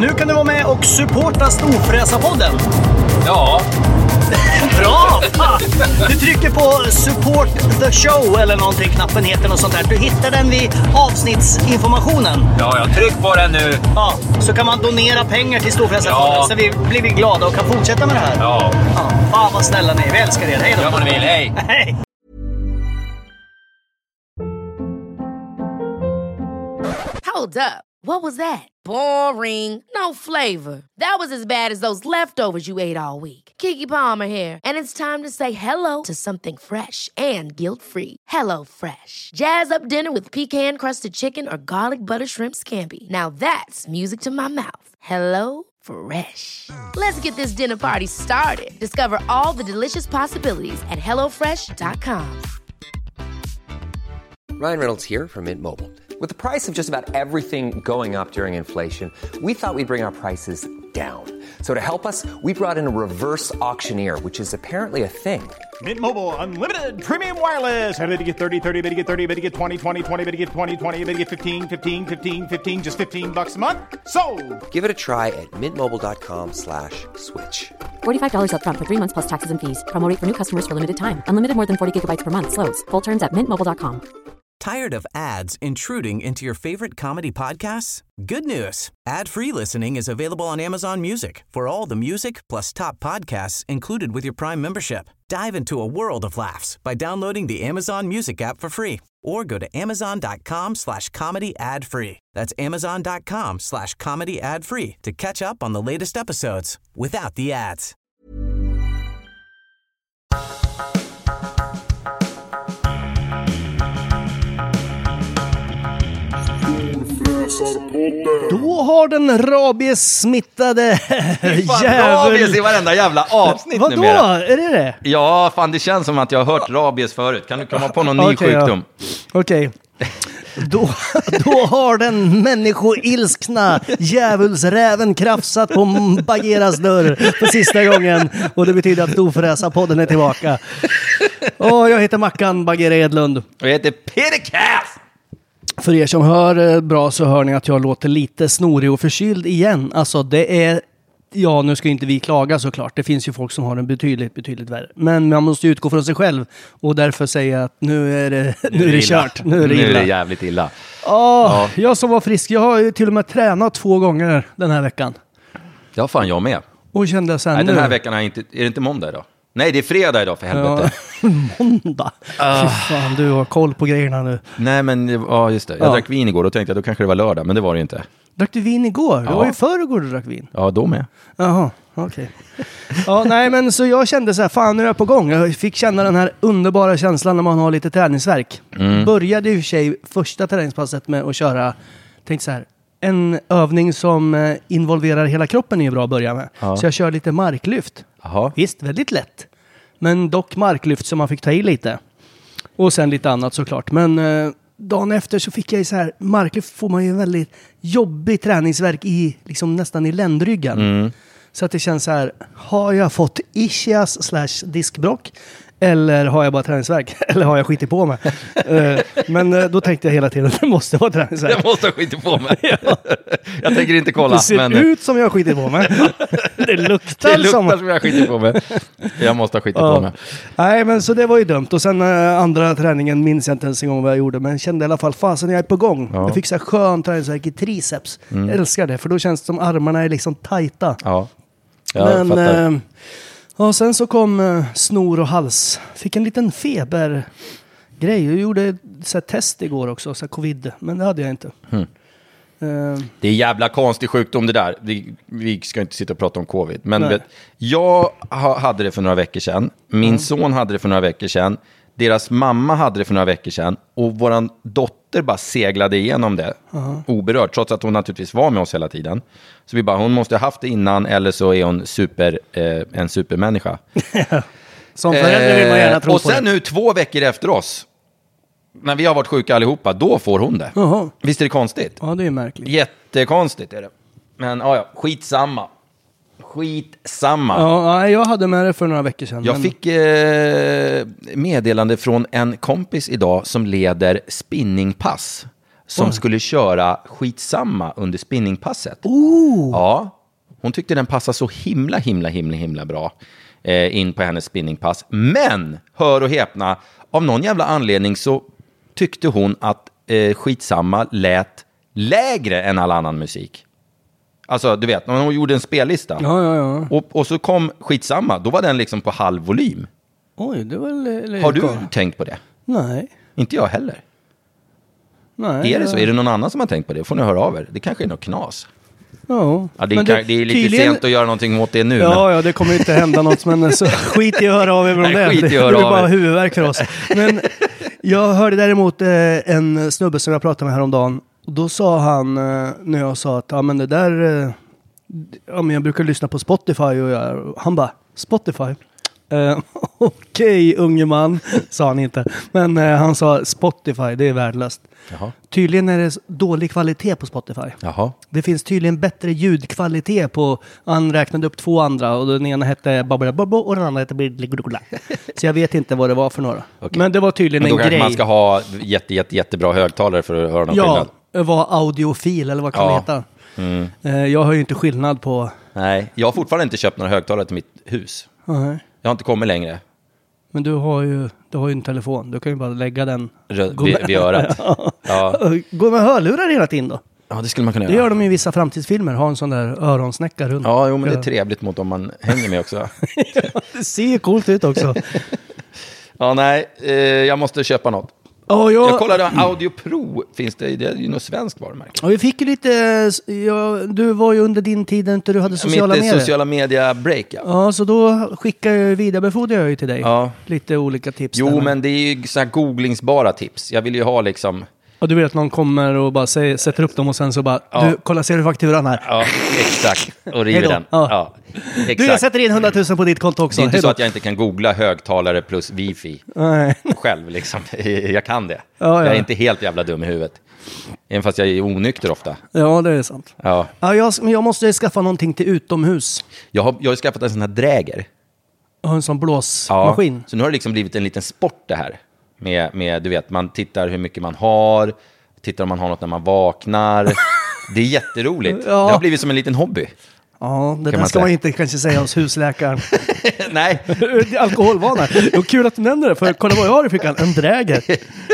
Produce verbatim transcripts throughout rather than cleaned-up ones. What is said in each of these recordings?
Nu kan du vara med och supporta Storfräsarpodden. Ja. Bra! Du trycker på support the show eller någonting, knappen heter något sånt där. Du hittar den vid avsnittsinformationen. Ja, jag tryck på den nu. Ja, så kan man donera pengar till Storfräsarpodden, ja. Så vi blir vi glada och kan fortsätta med det här. Ja. Ja, fan vad snälla ni är, vi älskar er. Hej då. Gör vad ni vill, hej. Hej. Hold up. What was that? Boring. No flavor. That was as bad as those leftovers you ate all week. Keke Palmer here, and it's time to say hello to something fresh and guilt-free. Hello Fresh. Jazz up dinner with pecan-crusted chicken or garlic butter shrimp scampi. Now that's music to my mouth. Hello Fresh. Let's get this dinner party started. Discover all the delicious possibilities at hello fresh dot com. Ryan Reynolds here from Mint Mobile. With the price of just about everything going up during inflation, we thought we'd bring our prices down. So to help us, we brought in a reverse auctioneer, which is apparently a thing. Mint Mobile Unlimited Premium Wireless. How to get thirty, thirty, how to get thirty, how to get twenty, twenty, twenty, how to get twenty, twenty, how to get fifteen, fifteen, fifteen, fifteen, just fifteen bucks a month? Sold! Give it a try at mintmobile.com slash switch. forty-five dollars up front for three months plus taxes and fees. Promo rate for new customers for limited time. Unlimited more than forty gigabytes per month. Slows full terms at mint mobile dot com. Tired of ads intruding into your favorite comedy podcasts? Good news. Ad-free listening is available on Amazon Music for all the music plus top podcasts included with your Prime membership. Dive into a world of laughs by downloading the Amazon Music app for free or go to amazon.com slash comedy ad free. That's amazon.com slash comedy ad free to catch up on the latest episodes without the ads. Då har den rabies-smittade jäveln... Rabies i varenda jävla avsnitt. Vadå? Numera. Är det det? Ja, fan det känns som att jag har hört rabies förut. Kan du komma på någon ny okay, sjukdom? Ja. Okej. Okay. Då, då har den människoilskna djävulsräven krafsat på Bageras dörr för sista gången. Och det betyder att Storfräsarpodden är tillbaka. Och jag heter Mackan Bagera Edlund. Och jag heter Peter Cass. För er som hör bra så hör ni att jag låter lite snorig och förkyld igen. Alltså det är... Ja, nu ska inte vi klaga såklart. Det finns ju folk som har en betydligt, betydligt värre. Men man måste utgå från sig själv. Och därför säga att nu är det, nu nu är det illa. kört. Nu är det, nu illa. är det jävligt illa. Oh, ja. Jag som var frisk, jag har ju till och med tränat två gånger den här veckan. Ja, fan jag med. Och kände sen Nej, nu... den här veckan är inte... Är det inte måndag idag? Nej, det är fredag idag för helvete. Ja, måndag. Uh. Fy fan, du har koll på grejerna nu. Nej, men ja, just det. Jag ja. drack vin igår och tänkte jag då kanske det var lördag, men det var det inte. Drack du vin igår? Det ja. var ju förrgår du drack vin. Ja, då med. Jaha, okej. Okay. Ja, nej, men så jag kände så här, fan nu är jag på gång. Jag fick känna den här underbara känslan när man har lite träningsvärk. Mm. Började i och för sig första träningspasset med att köra, tänkte så här, en övning som involverar hela kroppen är ju bra att börja med. Ja. Så jag kör lite marklyft. Aha. Visst, väldigt lätt. Men dock marklyft som man fick ta i lite. Och sen lite annat såklart. Men eh, dagen efter så fick jag ju så här, marklyft får man ju en väldigt jobbig träningsverk i, liksom nästan i ländryggen. Mm. Så att det känns så här, har jag fått ischias slash diskbrock? Eller har jag bara träningsverk? Eller har jag skitit på mig? uh, men uh, då tänkte jag hela tiden att det måste vara träningsverk. Jag måste ha skitit på mig. Ja. Jag tänker inte kolla. Det ser men... ut som jag har skitit på mig. Det luktar, det luktar som... som jag har skitit på mig. Jag måste ha skitit ja. på mig. Nej, men så det var ju dumt. Och sen uh, andra träningen minns jag inte ens en gång vad jag gjorde. Men kände i alla fall, fasen jag är på gång. Ja. Jag fick så här skön träningsverk i triceps. Mm. Jag älskar det, för då känns det som armarna är liksom tajta. Ja, jag men... Uh, Ja, sen så kom uh, snor och hals. Fick en liten febergrej. Jag gjorde så här, test igår också, så här, covid. Men det hade jag inte. Mm. Uh, det är jävla konstig sjukdom det där. Vi, vi ska inte sitta och prata om covid. Men vet, jag ha, hade det för några veckor sedan. Min mm. son hade det för några veckor sedan. Deras mamma hade det för några veckor sedan. Och våran dotter bara seglade igenom det. Uh-huh. Oberört, trots att hon naturligtvis var med oss hela tiden. Så vi bara, hon måste ha haft det innan. Eller så är hon super, eh, en supermänniska. Som förälder vill man gärna tro och på sen det. nu två veckor efter oss, när vi har varit sjuka allihopa, då får hon det. Uh-huh. Visst är det konstigt? Ja, det är märkligt. Jättekonstigt är det. Men ja, ja, skitsamma. Skitsamma. Ja, jag hade med det för några veckor sedan. Jag men... fick eh, meddelande från en kompis idag som leder spinningpass. som Oj. skulle köra Skitsamma under spinningpasset. Oh. Ja, hon tyckte den passade så himla, himla, himla, himla bra eh, in på hennes spinningpass. Men, hör och häpna, av någon jävla anledning så tyckte hon att eh, Skitsamma lät lägre än all annan musik. Alltså, du vet, när hon gjorde en spellista. Ja, ja, ja. Och, och så kom Skitsamma, då var den liksom på halv volym. Oj, det var l- Har du kvar. tänkt på det? Nej. Inte jag heller. Nej. Är det så? Är det någon annan som har tänkt på det? Får ni höra av er. Det kanske är något knas. Ja. Ja, det, är, Men det, det är lite tydligen... sent att göra någonting åt det nu. Ja, men... ja, det kommer inte hända något, men så skit i att höra av er om Nej, det. skit i att Det höra blir av bara er. huvudvärk för oss. Men jag hörde däremot eh, en snubbe som jag pratade med häromdagen. Då sa han, eh, när jag sa att ja, men det där, eh, ja, men jag brukar lyssna på Spotify och jag, han bara, Spotify? Eh, Okej, okay, unge man, sa han inte. Men eh, han sa Spotify, det är värdelöst. Jaha. Tydligen är det dålig kvalitet på Spotify. Jaha. Det finns tydligen bättre ljudkvalitet på, han räknade upp två andra och den ena hette Babbla Bobbo och den andra hette Blidligligligla. Så jag vet inte vad det var för några. Okay. Men det var tydligen Men då en kanske grej. man ska ha jätte, jätte, jättebra högtalare för att höra någon Ja, skillnad. vara audiofil eller vad kan Ja. det heta. Mm. Eh, Jag har ju inte skillnad på... Nej, jag har fortfarande inte köpt några högtalare till mitt hus. Nej. Jag har inte kommit längre. Men du har ju, du har ju en telefon. Du kan ju bara lägga den. Rö- Gå vid, med- vid örat. Ja. Gå med hörlurar hela tiden då. Ja, det skulle man kunna Det göra. gör de i vissa framtidsfilmer. Ha en sån där öronsnäcka runt. Ja, jo, men det är trevligt mot om man hänger med också. Det ser ju coolt ut också. Ja, nej, eh, jag måste köpa något. Ja, jag... Jag kollade Audio Pro, finns det, det är ju något svenskt varumärke. Ja, vi fick ju lite... Ja, du var ju under din tid inte du hade sociala Mitt medier. sociala media break, ja. Ja, så då skickar jag vidarebefordrar jag ju till dig. Ja. Lite olika tips. Jo, där. men det är ju så här googlingsbara tips. Jag vill ju ha liksom... Och du vet att någon kommer och bara säger, sätter upp dem och sen så bara... Ja. Du, kolla, ser du fakturan här? Ja, exakt. Och river Hejdå. den. Ja. Ja, exakt. Du, jag sätter in hundratusen på ditt konto också. Det är inte Hejdå. så att jag inte kan googla högtalare plus wifi Nej. själv liksom. Jag kan det. Ja, ja. Jag är inte helt jävla dum i huvudet. Även fast jag är onykter ofta. Ja, det är sant. Ja. Ja, jag, men jag måste skaffa någonting till utomhus. Jag har, jag har skaffat en sån här dräger. Jag har en sån blåsmaskin. Så nu har det liksom blivit en liten sport det här. Med, med, du vet, man tittar hur mycket man har. Tittar om man har något när man vaknar. Det är jätteroligt. Ja. Det har blivit som en liten hobby. Ja, det där man ska säga. man inte kanske säga hos husläkaren. Nej. Alkoholvana. Det var kul att du nämnde det, för kolla vad jag har i fickan. En dräger.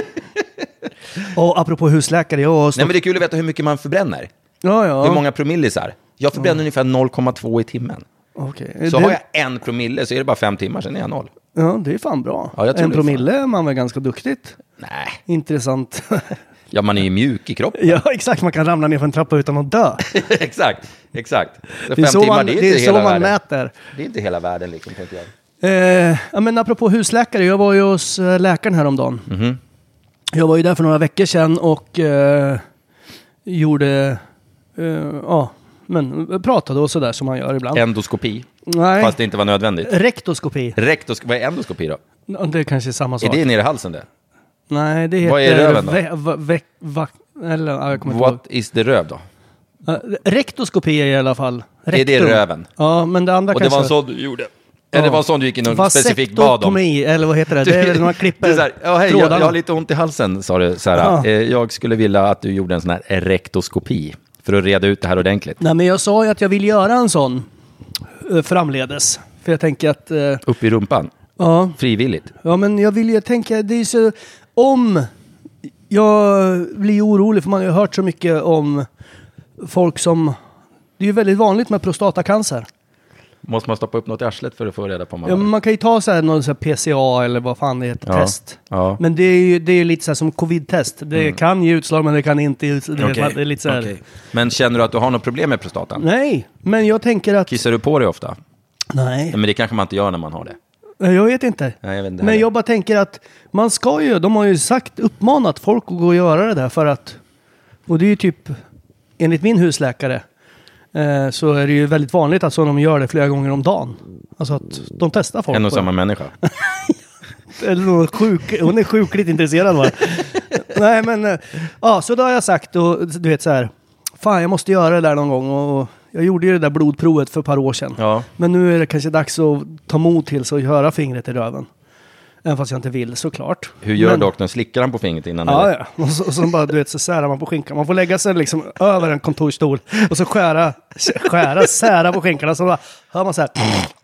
Och apropå husläkare, jag har stått... Nej, men det är kul att veta hur mycket man förbränner. Ja, ja. Hur många promillisar. Jag förbränner ungefär noll komma två i timmen. Okej. Så det... har jag en promille så är det bara fem timmar, sen är jag noll. Ja, det är fan bra. Ja, jag tror en det är promille är man väl ganska duktigt. Nej. Intressant. Ja, man är ju mjuk i kroppen. Ja, exakt. Man kan ramla ner för en trappa utan att dö. exakt, exakt. Så Det är fem så timmar, man, det är det inte är så hela man världen. mäter. Det är inte hela världen liksom, tänkte jag. Eh, ja, men apropå husläkare, jag var ju hos eh, läkaren häromdagen. Mhm. Jag var ju där för några veckor sedan och eh, gjorde, eh, ja, men pratade och sådär som man gör ibland. Endoskopi, Nej, fast det inte var nödvändigt. rektoskopi. Rektosk- vad är endoskopi då? Ja, det är kanske samma Är sak. det nere i halsen det? Nej, det heter... Vad är röven då? Ve, va, ve, va, eller, ja, jag kommer inte ihåg. What is the röv då? Uh, rektoskopi är i alla fall. Är det Rektum. röven? Ja, men det andra Och det kanske... var en sån du gjorde? Eller det var en sån du gick in och specifikt bad om? Vasektotomi, eller vad heter det? Det är väl när man klipper Du, så här, ja, hej, jag, trådarna. jag har lite ont i halsen, sa du. Så här, Ja. eh, jag skulle vilja att du gjorde en sån här rektoskopi för att reda ut det här ordentligt. Nej, men jag sa ju att jag vill göra en sån uh, framledes. För jag tänker att... Uh, Upp i rumpan? ja, Frivilligt? ja, men jag vill ju tänka... Det är så... Om... Jag blir ju orolig för man har ju hört så mycket om folk som... Det är ju väldigt vanligt med prostatacancer. Måste man stoppa upp något i arslet för att få reda på om man Ja, har men det? man kan ju ta så här någon så här P C A eller vad fan det heter, Ja, test. ja. Men det är ju det är ju lite så här som covid-test. Det kan ge utslag men det kan inte ge utslag. Det är- Okej, Det är lite så här. okej. Men känner du att du har något problem med prostatan? Nej, men jag tänker att... Kissar du på dig ofta? Nej, Men det kanske man inte gör när man har det. jag vet inte. Nej, jag vet inte Men heller. jag bara tänker att man ska ju, de har ju sagt, uppmanat folk att gå och göra det där för att... Och det är ju typ, enligt min husläkare, eh, så är det ju väldigt vanligt att så de gör det flera gånger om dagen. Alltså att de testar folk En och på samma det. människa. Eller någon sjuk, hon är sjukligt intresserad va? Nej men, eh, ja så då har jag sagt och du vet så här, fan jag måste göra det där någon gång och jag gjorde ju det där blodprovet för ett par år sedan. Ja. Men nu är det kanske dags att ta mod till sig och göra fingret i röven. Även fast jag inte vill, såklart. Hur gör Men, doktorn? Slickar han på fingret innan? Ja, eller? ja. Och så, och så bara, du vet, så särar man på skinkan. Man får lägga sig liksom över en kontorstol och så skära, skära, sära på skinkan. Och så bara, hör man så här.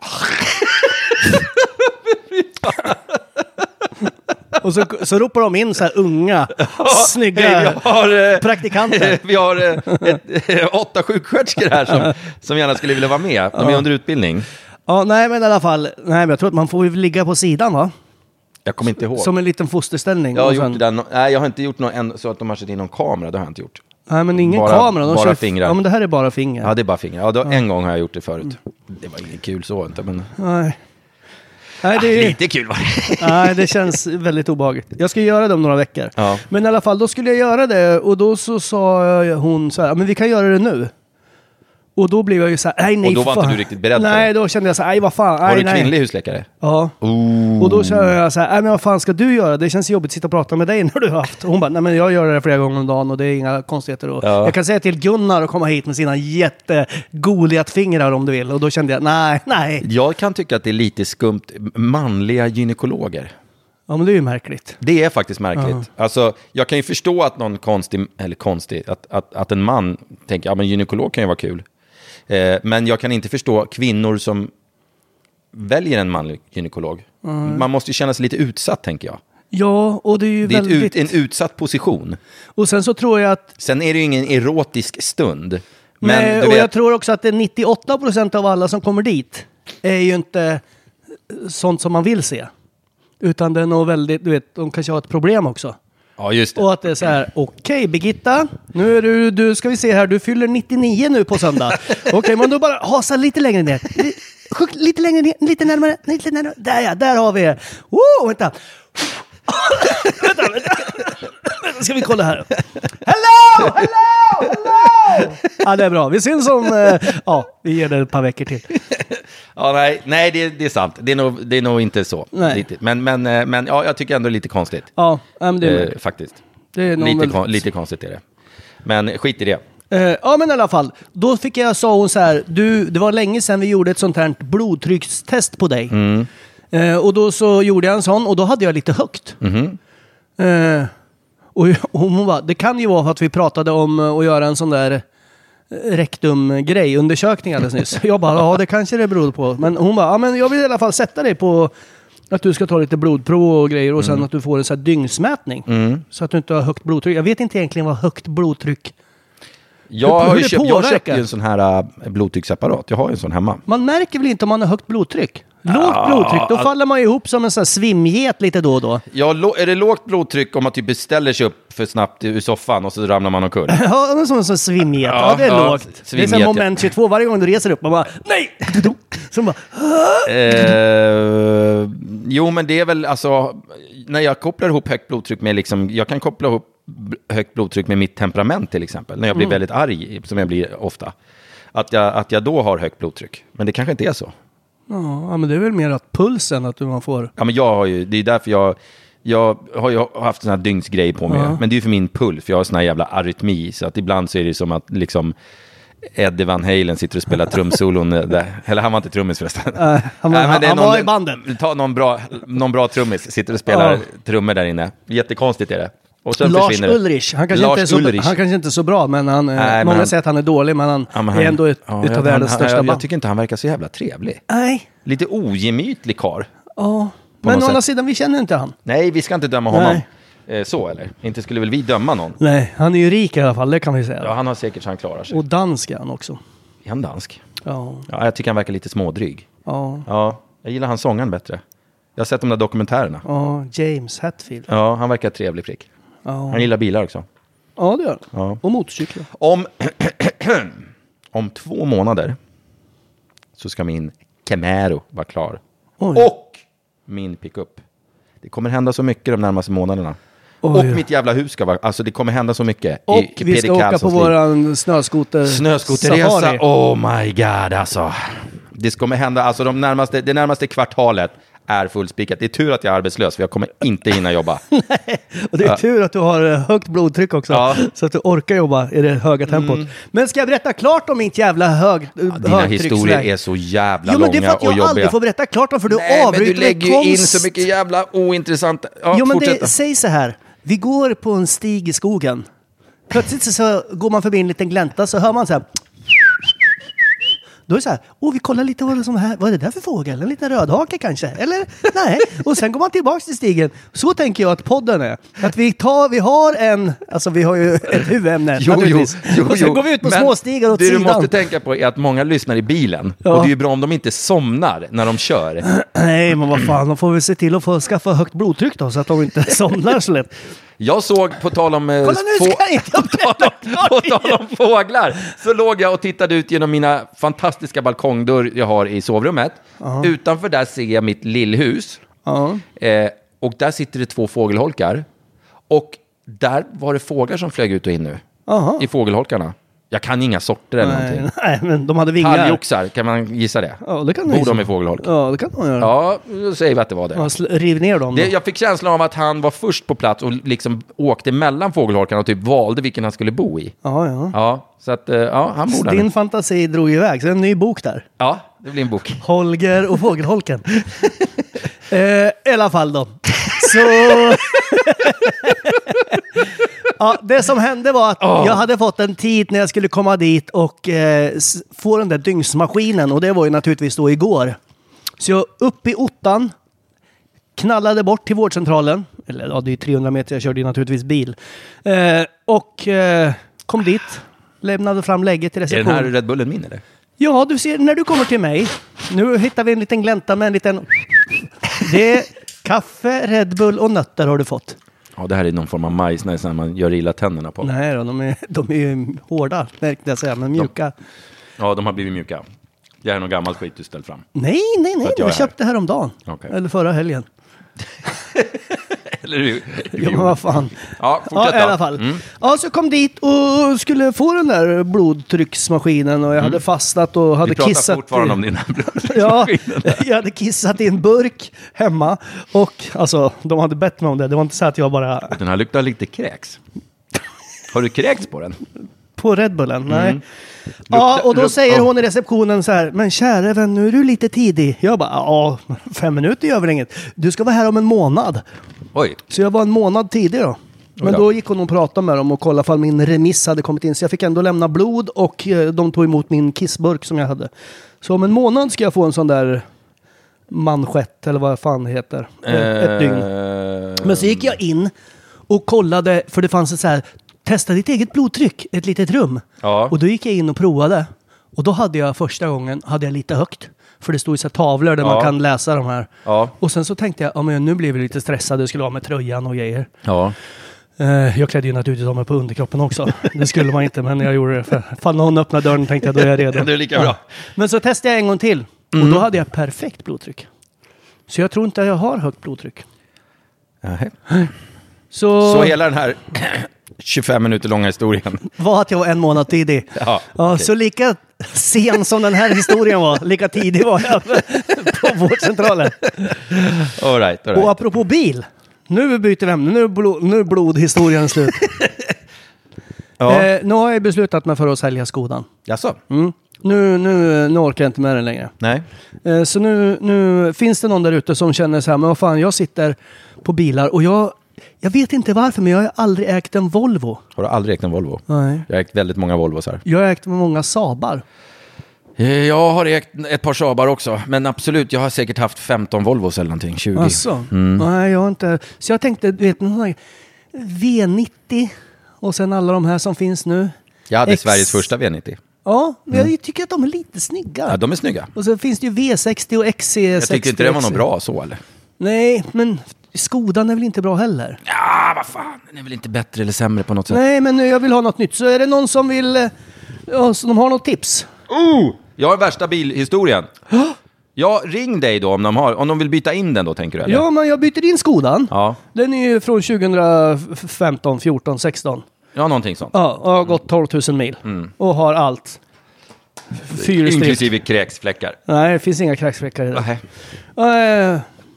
Och så, så ropar de in så här unga, snygga Hej, vi har, eh, praktikanter. Vi har eh, ett, eh, åtta sjuksköterskor här som, som gärna skulle vilja vara med. De är Ja. under utbildning. Ja, nej men i alla fall. Nej, men jag tror att man får ju ligga på sidan, va? Jag kommer inte ihåg. Som en liten fosterställning. jag, har och gjort sen, det där, no- nej, jag har inte gjort något än, så att de har satt in någon kamera. Det har jag inte gjort. nej, men ingen bara- kamera. De bara kör, fingrar. Ja, men det här är bara fingrar. Ja, det är bara fingrar. Ja, då, en gång har jag gjort det förut. Det var inget kul så inte, men... Nej. Nej, det Ah, är, lite kul var det. nej, det känns väldigt obehagligt. Jag ska göra det om några veckor. Ja. Men i alla fall, då skulle jag göra det. Och då så sa hon så här, men vi kan göra det nu. Och då blev jag ju så här, nej, nej, Och då var fan. inte du riktigt beredd på Nej, det. då kände jag så här, nej, vad fan. Har nej, du nej. kvinnlig husläkare? Ja. Oh. Och då sa jag så här, nej men vad fan ska du göra? Det känns jobbigt att sitta och prata med dig när du har haft. Och hon bara, nej men jag gör det flera gånger om dagen och det är inga konstigheter. Och Ja. jag kan säga till Gunnar att komma hit med sina jättegoliatfingrar om du vill. Och då kände jag, nej, nej. Jag kan tycka att det är lite skumt, manliga gynekologer. Ja, men det är ju märkligt. Det är faktiskt märkligt. Alltså, jag kan ju förstå att någon konstig, eller konstig, att, att, att en man tänker, ja men gynekolog kan ju vara kul. Eh, men jag kan inte förstå kvinnor som väljer en manlig gynekolog. Mm. Man måste ju känna sig lite utsatt, tänker jag. Ja, och det är ju Det är ett väldigt... ut, en utsatt position. Och sen så tror jag att... Sen är det ju ingen erotisk stund. Men Nej, du och vet, jag tror också att det är nittioåtta procent av alla som kommer dit är ju inte sånt som man vill se. Utan det är nog väldigt, du vet, de kanske har ett problem också. ja, just det. Och att det är så här, okej okay, Birgitta, nu är du, du, ska vi se här, du fyller nittionio nu på söndag. Okej, okay, men då bara hasa lite längre ner. Lite, lite längre ner, lite närmare, lite närmare. Där ja, där har vi det. Oh, vänta. vänta, vänta. Ska vi kolla här. Hello, hello, hello! Ja, det är bra. Vi syns om, eh, ja, vi ger det ett par veckor till. Ja, nej, nej det, det är sant. Det är nog, det är nog inte så. Nej. Lite. Men, men, eh, men ja, jag tycker ändå lite konstigt. Ja, men det är Eh, faktiskt. Det är nog Lite, väldigt- kon, lite konstigt är det. Men skit i det. Eh, ja, men i alla fall. Då fick jag, sa hon så här, du, det var länge sedan vi gjorde ett sånt här blodtryckstest på dig. Mm. Eh, och då så gjorde jag en sån och då hade jag lite högt. Mhm. Eh, och, och hon bara, det kan ju vara för att vi pratade om eh, att göra en sån där eh, rektumgrej, undersökning alldeles nyss. Jag bara, ja det kanske det beror på. Men hon bara, ja men jag vill i alla fall sätta dig på att du ska ta lite blodprov och grejer och sen Mm. att du får en sån här dygnsmätning. Så att du inte har högt blodtryck. Jag vet inte egentligen vad högt blodtryck... Jag, Hur- har hur ju det köpt, jag påverkar? köpte ju en sån här uh, blodtrycksapparat. Jag har ju en sån hemma. Man märker väl inte om man har högt blodtryck? Lågt Ja, blodtryck, då all- faller man ju ihop som en sån här svimget lite då och då. Ja, lo- är det lågt blodtryck om man typ beställer sig upp för snabbt ur soffan och så ramlar man omkull? Ja, men som en sån svimget. Ja, Ja, det är ja, lågt. Det är svimget, som ja. moment tjugotvå. Varje gång du reser upp, man bara nej! Så man bara, eh, jo, men det är väl alltså, när jag kopplar ihop högt blodtryck med liksom, jag kan koppla ihop b- högt blodtryck med mitt temperament till exempel. När jag blir väldigt arg, som jag blir ofta. Att jag, att jag då har högt blodtryck. Men det kanske inte är så. ja, men det är väl mer att pulsen, att man får... Ja, men jag har ju, det är därför jag, jag har ju haft en sån här dygnsgrej på mig. Ja. Men det är ju för min puls, för jag har sån här jävla arytmi. Så att ibland så är det som att liksom Eddie Van Halen sitter och spelar trumsolon där. Eller han var inte trummis förresten. Äh, han var- Nej, men det är han någon, var i bandet. Ta någon bra, någon bra trummis, sitter och spelar Ja. trummor där inne. Jättekonstigt är det. Och sen Lars försvinner det. Ulrich, han kanske, Lars inte är så, Ulrich. han kanske inte är så bra, men han, eh, Nej, men många han- säger att han är dålig, men han Ja, men är ändå ett, ja, utav han- världens han- största jag, band. jag tycker inte han verkar så jävla trevlig. Nej, Lite ogemytlig karl. ja. På Men något å andra sätt. sidan, vi känner inte han. Nej, vi ska inte döma honom. Nej. Eh, så eller? Inte skulle väl vi döma någon? Nej, han är ju rik i alla fall, det kan vi säga. Ja, han har säkert så han klarar sig. Och dansk är han också. Är han dansk? Ja, Ja, jag tycker han verkar lite smådryg. ja, Ja, jag gillar hans sången bättre. Jag har sett de där dokumentärerna. ja. James Hetfield. Ja, han verkar trevlig prick. Ja, Han gillar bilar också. ja det gör han. Ja. Och motorcyklar. Om, om två månader så ska min Camaro vara klar. Oj. Och min pickup. Det kommer hända så mycket de närmaste månaderna. Oj. Och mitt jävla hus ska vara... Alltså det kommer hända så mycket. Och i vi ska Peder åka på Karlssons liv. våran snöskoter. Snöskoterresa, safari. oh my god alltså. Det kommer hända, alltså de närmaste, det närmaste kvartalet. är fullspikat. Det är tur att jag är arbetslös för jag kommer inte hinna jobba. Nej, och det är Ja. tur att du har eh, högt blodtryck också. Ja. Så att du orkar jobba i det höga tempot. Mm. Men ska jag berätta klart om mitt jävla hög, Ja, dina historier är så jävla Jo, men det är långa för att och jag jobbiga. aldrig får berätta klart om, för du Nej, men avbryter du lägger ju konst. in så mycket jävla ointressanta... Ja, Jo, men fortsätt. det, säg så här. Vi går på en stig i skogen. Plötsligt så, så går man förbi en liten glänta, så hör man så här. Då är det så här, åh, vi kollar lite vad det som här, vad är det där för fågel? En liten rödhake kanske? Eller? Nej. Och sen går man tillbaka till stigen. Så tänker jag att podden är. Att vi tar, vi har en, alltså vi har ju ett huvudämne Jo, jo, naturligtvis. jo, Och sen jo. går vi ut på Men småstigar åt det sidan. du måste tänka på är att många lyssnar i bilen. Ja. Och det är ju bra om de inte somnar när de kör. Nej, men vad fan, de får väl se till att få skaffa högt blodtryck då, så att de inte somnar så lätt. Jag såg, på tal om, eh, Kolla, nu ska jag inte på, tal om, på tal om fåglar, så låg jag och tittade ut genom mina fantastiska balkongdörr jag har i sovrummet. Uh-huh. Utanför där ser jag mitt lillhus. Uh-huh. Eh, och där sitter det två fågelholkar. Och där var det fåglar som flög ut och in nu. Uh-huh. I fågelholkarna. Jag kan inga sorter eller Nej, någonting. nej, men de hade vingar. Talgoxar, kan man gissa det? Ja, det kan Bor gissa. de i fågelholk? Ja, det kan man göra. Ja, då säger vi att det var det. Ja, sl- riv ner dem då. det. Jag fick känslan av att han var först på plats och liksom åkte mellan fågelholkarna och typ valde vilken han skulle bo i. Ja, ja. Ja, så att, eh, ja, han bor där Din nu. fantasi drog iväg, så en ny bok där. Ja, det blir en bok. Holger och fågelholken. eh, I alla fall då. Så... ja, det som hände var att Oh. jag hade fått en tid när jag skulle komma dit och eh, s- få den där dygnsmaskinen. Och det var ju naturligtvis då igår. Så jag upp i ottan, knallade bort till vårdcentralen. Eller ja, det är trehundra meter, jag körde ju naturligtvis bil. Eh, och eh, kom dit, lämnade fram läget till Är den receptionen. här Red Bullen min eller? Ja, du ser, när du kommer till mig. Nu hittar vi en liten glänta med en liten... Det är kaffe, Red Bull och nötter har du fått. Ja, det här är någon form av majs när man gör illa tänderna på. Nej då, de är, de är ju hårda, tänkte jag säga, men mjuka. Ja, de har blivit mjuka. Det här är någon gammal skit du ställt fram. Nej, nej, nej. att jag Jag, är köpte häromdagen. Okej. Eller förra helgen. Eller hur? Ja, men vad fan. Ja, Ja, fortsätt i alla då. fall. Mm. Ja, så kom dit och skulle få den där blodtrycksmaskinen och jag hade fastnat och hade Vi pratar kissat. fortfarande i- om din Ja, blodtrycksmaskin. jag hade kissat i en burk hemma och alltså, de hade bett mig om det. Det var inte så att jag bara... Den här luktar lite kräks. Har du kräks på den? På Red Bullen? Nej. Mm. Ja, och då luk- säger ja. hon i receptionen så här, men kära vän, nu är du lite tidig. Jag bara, ja, fem minuter gör väl inget. Du ska vara här om en månad. Oj. Så jag var en månad tidig då. Men Oj då. då gick hon och pratade med dem och kollade om min remiss hade kommit in. Så jag fick ändå lämna blod och eh, de tog emot min kissburk som jag hade. Så om en månad ska jag få en sån där manschett eller vad fan det heter. Eh, Ett dygn. Eh, Men så gick jag in och kollade, för det fanns ett så här, testa ditt eget blodtryck, ett litet rum. Ja. Och då gick jag in och provade. Och då hade jag första gången, hade jag lite högt. För det stod ju så här tavlor där Ja. man kan läsa de här. Ja. Och sen så tänkte jag, ja men nu blev jag lite stressad, jag skulle ha med tröjan och grejer. Ja. Eh, jag klädde ju naturligtvis av mig på underkroppen också. Det skulle man inte, men jag gjorde det. För fall någon öppnade dörren tänkte jag, då är jag redo. Det är lika bra. Men så testade jag en gång till. Och då hade jag perfekt blodtryck. Så jag tror inte att jag har högt blodtryck. Nej. Så, Så hela den här tjugofem minuter långa historien. var att jag var en månad tidig. Ja, Ja, okej. så lika sen som den här historien var, lika tidig var jag på vårdcentralen. All right, all Och right. apropå bil. Nu byter vi ämne. Nu är, blod, nu är blodhistorien slut. Ja. eh, nu har jag beslutat mig för att sälja Skodan. Jaså? Mm. Nu, nu, nu orkar jag inte med den längre. Nej. Eh, så nu, nu finns det någon där ute som känner så här, men vad fan, jag sitter på bilar och jag, jag vet inte varför, men jag har aldrig ägt en Volvo. Har du aldrig ägt en Volvo? Nej. Jag har ägt väldigt många Volvos här. Jag har ägt många Saabar. Jag har ägt ett par Saabar också. Men absolut, jag har säkert haft femton Volvos eller någonting. tjugo. Alltså, Mm. nej, jag har inte. Så jag tänkte, du vet, någon sån här V nittio och sen alla de här som finns nu. Jag hade X- Sveriges första V nittio. Ja, men jag tycker att de är lite snygga. Ja, de är snygga. Och så finns det ju V sextio och X C sextio. Jag tyckte inte det var något bra så, eller? Nej, men Skodan är väl inte bra heller? Ja, vad fan. Den är väl inte bättre eller sämre på något sätt. Nej, men jag vill ha något nytt. Så är det någon som vill... eh, Ja, så de har något tips? Oh! Jag har värsta bilhistorien. Ja, ring dig då om de, har, om de vill byta in den då, tänker du? Eller? Ja, men jag byter in Skodan. Ja. Den är ju från tjugohundrafemton, fjorton, sexton. Ja, någonting sånt. Ja, och har gått tolv tusen mil. Och har allt. Fyrhjulsdrift. Inklusive kräksfläckar. Nej, det finns inga kräksfläckar i den. Nej. Eh,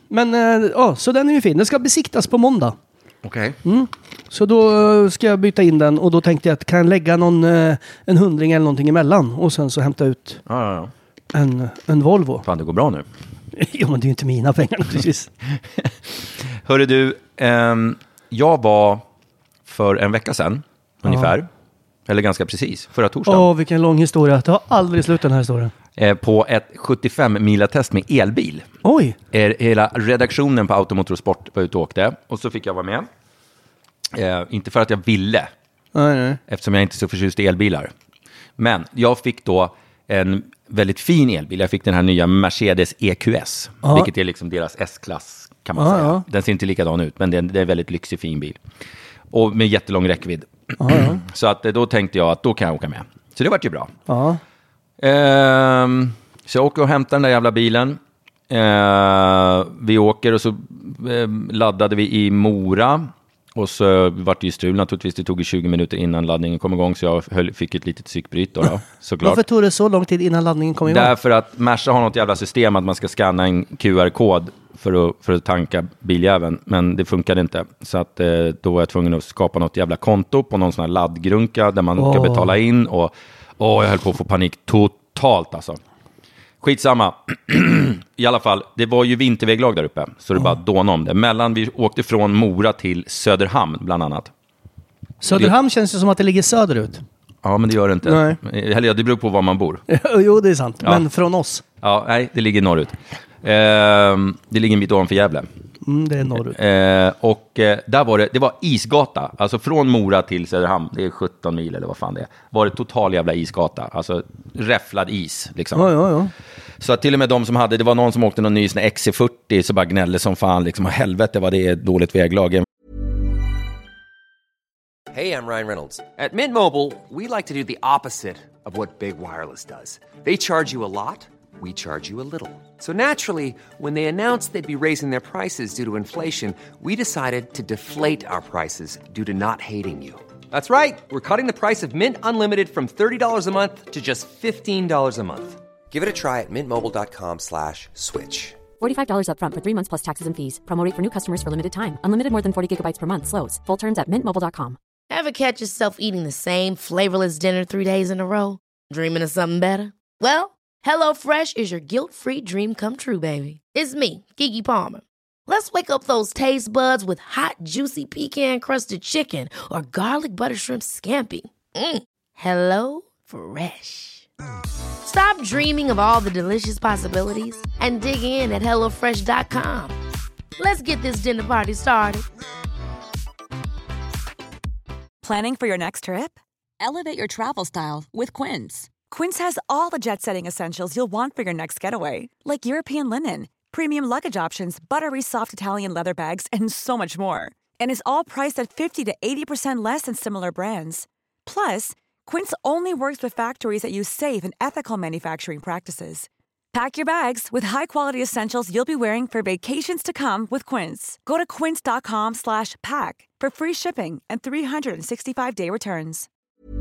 Men eh, ja, så den är ju fin. Den ska besiktas på måndag. Okej. Okay. Mm. Så då eh, ska jag byta in den och då tänkte jag att kan jag lägga någon, eh, en hundring eller någonting emellan och sen så hämta ut ja, ja, ja. En, en Volvo. Fan, det går bra nu. Jo, men det är ju inte mina pengar precis. Hörru du, ehm, jag var för en vecka sedan ungefär, ja. Eller ganska precis, förra torsdagen. Åh, vilken lång historia. Det har aldrig slut den här historien. Eh, på ett sjuttiofem-mila-test med elbil. Oj! Er, hela redaktionen på Automotorsport var ute och åkte. Och så fick jag vara med. Eh, inte för att jag ville. Nej, nej. Eftersom jag inte är så förtjust i elbilar. Men jag fick då en väldigt fin elbil. Jag fick den här nya Mercedes E Q S. Ja. Vilket är liksom deras S-klass kan man ja, säga. Ja. Den ser inte likadan ut, men det är, det är en väldigt lyxig fin bil. Och med jättelång räckvidd. Ja, ja. Så att, då tänkte jag att då kan jag åka med. Så det var ju bra. Ja. Ehm, så jag åker och hämtar den där jävla bilen. Ehm, vi åker och så eh, laddade vi i Mora. Och så var det ju strul naturligtvis. Det tog ju tjugo minuter innan laddningen kom igång. Så jag höll, fick ett litet psykbryt då, då såklart. Varför tog det så lång tid innan laddningen kom igång? Därför att Merca har något jävla system att man ska scanna en Q R-kod för att, för att tanka biljäveln. Men det funkade inte. Så att, eh, då var jag tvungen att skapa något jävla konto på någon sån här laddgrunka där man oh. ska betala in. Och oh, jag höll på att få panik totalt alltså. Skitsamma. I alla fall, det var ju vinterväglag där uppe. Så det oh. bara dånade om det. Mellan, vi åkte från Mora till Söderhamn bland annat. Söderhamn det... känns det som att det ligger söderut. Ja, men det gör det inte. Nej. Eller det beror på var man bor. Jo, det är sant. Ja. Men från oss? Ja, nej, det ligger norrut. Eh, det ligger mitt ovanför Gävle. Mm, det är norrut. Eh, och eh, där var det, det var isgata. Alltså från Mora till Söderhamn, det är sjutton mil eller vad fan det är. Var det total jävla isgata. Alltså räfflad is liksom. Ja, ja, ja. Så att till och med de som hade, det var någon som åkte någon ny sån X C fyrtio så bara gnällde som fan liksom. Helvete vad det är dåligt väglag. Hey, I'm Ryan Reynolds. At Mint Mobile, we like to do the opposite of what Big Wireless does. They charge you a lot, we charge you a little. So naturally, when they announced they'd be raising their prices due to inflation, we decided to deflate our prices due to not hating you. That's right. We're cutting the price of Mint Unlimited from thirty dollars a month to just fifteen dollars a month. Give it a try at mintmobile.com slash switch. forty-five dollars up front for three months plus taxes and fees. Promo rate for new customers for limited time. Unlimited more than forty gigabytes per month. Slows full terms at mint mobile dot com. Ever catch yourself eating the same flavorless dinner three days in a row? Dreaming of something better? Well, HelloFresh is your guilt-free dream come true, baby. It's me, Keke Palmer. Let's wake up those taste buds with hot, juicy pecan-crusted chicken or garlic butter shrimp scampi. Mm. Hello Fresh. Stop dreaming of all the delicious possibilities and dig in at hello fresh dot com. Let's get this dinner party started. Planning for your next trip? Elevate your travel style with Quince. Quince has all the jet-setting essentials you'll want for your next getaway, like European linen, premium luggage options, buttery soft Italian leather bags, and so much more. And is all priced at fifty to eighty percent less than similar brands. Plus, Quince only works with factories that use safe and ethical manufacturing practices. Pack your bags with high-quality essentials you'll be wearing for vacations to come with Quince. Go to quince.com slash pack for free shipping and three sixty-five day returns.